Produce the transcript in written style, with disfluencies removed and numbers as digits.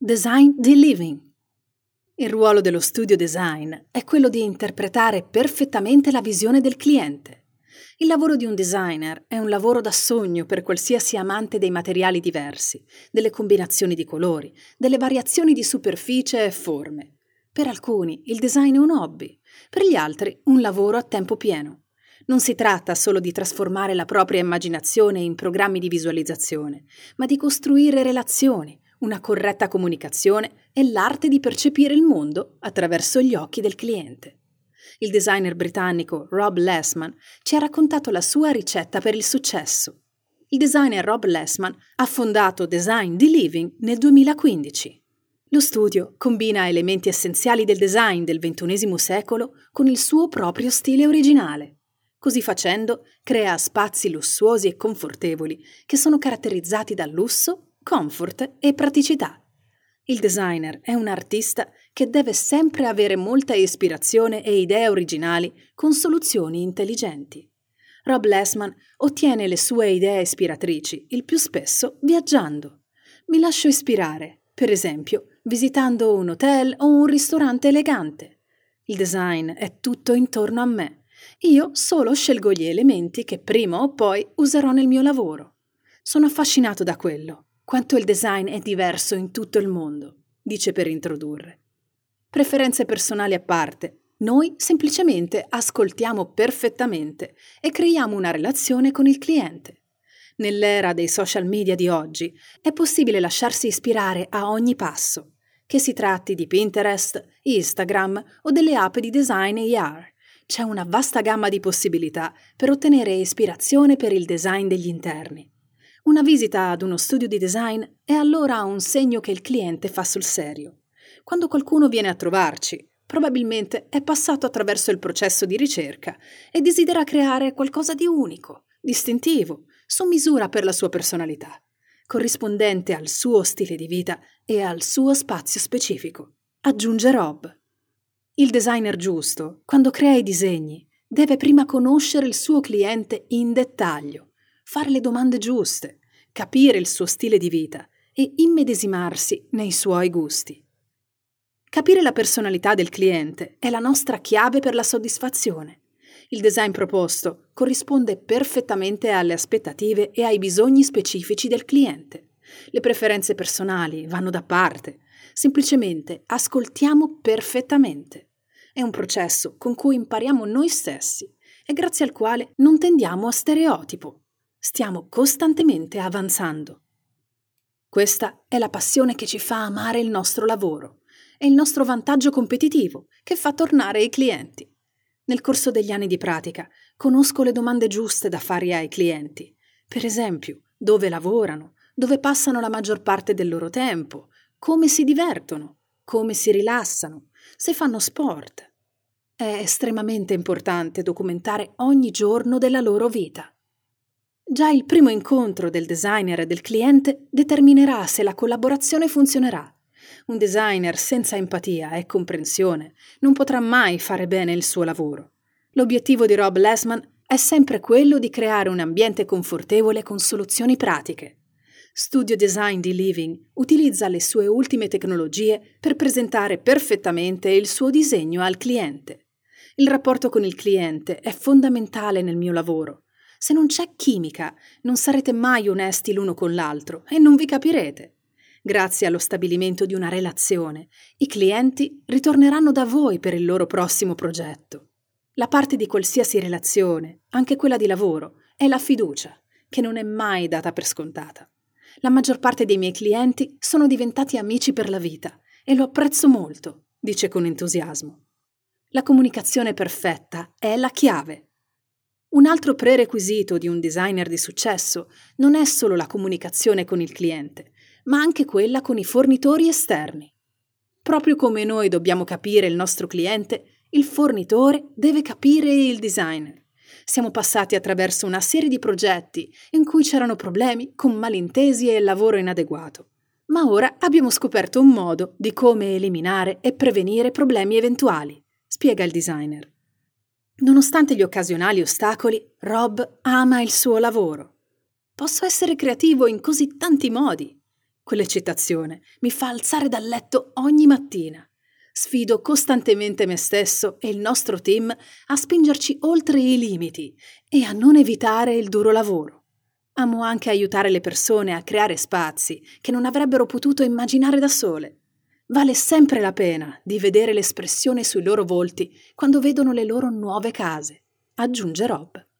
Design di living. Il ruolo dello studio design è quello di interpretare perfettamente la visione del cliente. Il lavoro di un designer è un lavoro da sogno per qualsiasi amante dei materiali diversi, delle combinazioni di colori, delle variazioni di superficie e forme. Per alcuni il design è un hobby, per gli altri un lavoro a tempo pieno. Non si tratta solo di trasformare la propria immaginazione in programmi di visualizzazione, ma di costruire relazioni, una corretta comunicazione e l'arte di percepire il mondo attraverso gli occhi del cliente. Il designer britannico Rob Lessman ci ha raccontato la sua ricetta per il successo. Il designer Rob Lessman ha fondato Design di Living nel 2015. Lo studio combina elementi essenziali del design del XXI secolo con il suo proprio stile originale. Così facendo, crea spazi lussuosi e confortevoli che sono caratterizzati dal lusso, comfort e praticità. Il designer è un artista che deve sempre avere molta ispirazione e idee originali con soluzioni intelligenti. Rob Lessman ottiene le sue idee ispiratrici il più spesso viaggiando. Mi lascio ispirare, per esempio, visitando un hotel o un ristorante elegante. Il design è tutto intorno a me. Io solo scelgo gli elementi che prima o poi userò nel mio lavoro. Sono affascinato da quello. Quanto il design è diverso in tutto il mondo, dice per introdurre. Preferenze personali a parte, noi semplicemente ascoltiamo perfettamente e creiamo una relazione con il cliente. Nell'era dei social media di oggi è possibile lasciarsi ispirare a ogni passo, che si tratti di Pinterest, Instagram o delle app di design AR. C'è una vasta gamma di possibilità per ottenere ispirazione per il design degli interni. Una visita ad uno studio di design è allora un segno che il cliente fa sul serio. Quando qualcuno viene a trovarci, probabilmente è passato attraverso il processo di ricerca e desidera creare qualcosa di unico, distintivo, su misura per la sua personalità, corrispondente al suo stile di vita e al suo spazio specifico, aggiunge Rob. Il designer giusto, quando crea i disegni, deve prima conoscere il suo cliente in dettaglio, fare le domande giuste, capire il suo stile di vita e immedesimarsi nei suoi gusti. Capire la personalità del cliente è la nostra chiave per la soddisfazione. Il design proposto corrisponde perfettamente alle aspettative e ai bisogni specifici del cliente. Le preferenze personali vanno da parte, semplicemente ascoltiamo perfettamente. È un processo con cui impariamo noi stessi e grazie al quale non tendiamo a stereotipo. Stiamo costantemente avanzando. Questa è la passione che ci fa amare il nostro lavoro. È il nostro vantaggio competitivo che fa tornare i clienti. Nel corso degli anni di pratica conosco le domande giuste da fare ai clienti. Per esempio, dove lavorano, dove passano la maggior parte del loro tempo, come si divertono, come si rilassano, se fanno sport. È estremamente importante documentare ogni giorno della loro vita. Già il primo incontro del designer e del cliente determinerà se la collaborazione funzionerà. Un designer senza empatia e comprensione non potrà mai fare bene il suo lavoro. L'obiettivo di Rob Lessman è sempre quello di creare un ambiente confortevole con soluzioni pratiche. Studio Design di Living utilizza le sue ultime tecnologie per presentare perfettamente il suo disegno al cliente. Il rapporto con il cliente è fondamentale nel mio lavoro. Se non c'è chimica, non sarete mai onesti l'uno con l'altro e non vi capirete. Grazie allo stabilimento di una relazione, i clienti ritorneranno da voi per il loro prossimo progetto. La parte di qualsiasi relazione, anche quella di lavoro, è la fiducia, che non è mai data per scontata. La maggior parte dei miei clienti sono diventati amici per la vita e lo apprezzo molto, dice con entusiasmo. La comunicazione perfetta è la chiave. Un altro prerequisito di un designer di successo non è solo la comunicazione con il cliente, ma anche quella con i fornitori esterni. Proprio come noi dobbiamo capire il nostro cliente, il fornitore deve capire il designer. Siamo passati attraverso una serie di progetti in cui c'erano problemi con malintesi e lavoro inadeguato. Ma ora abbiamo scoperto un modo di come eliminare e prevenire problemi eventuali, spiega il designer. Nonostante gli occasionali ostacoli, Rob ama il suo lavoro. Posso essere creativo in così tanti modi. Quell'eccitazione mi fa alzare dal letto ogni mattina. Sfido costantemente me stesso e il nostro team a spingerci oltre i limiti e a non evitare il duro lavoro. Amo anche aiutare le persone a creare spazi che non avrebbero potuto immaginare da sole. Vale sempre la pena di vedere l'espressione sui loro volti quando vedono le loro nuove case, aggiunge Rob.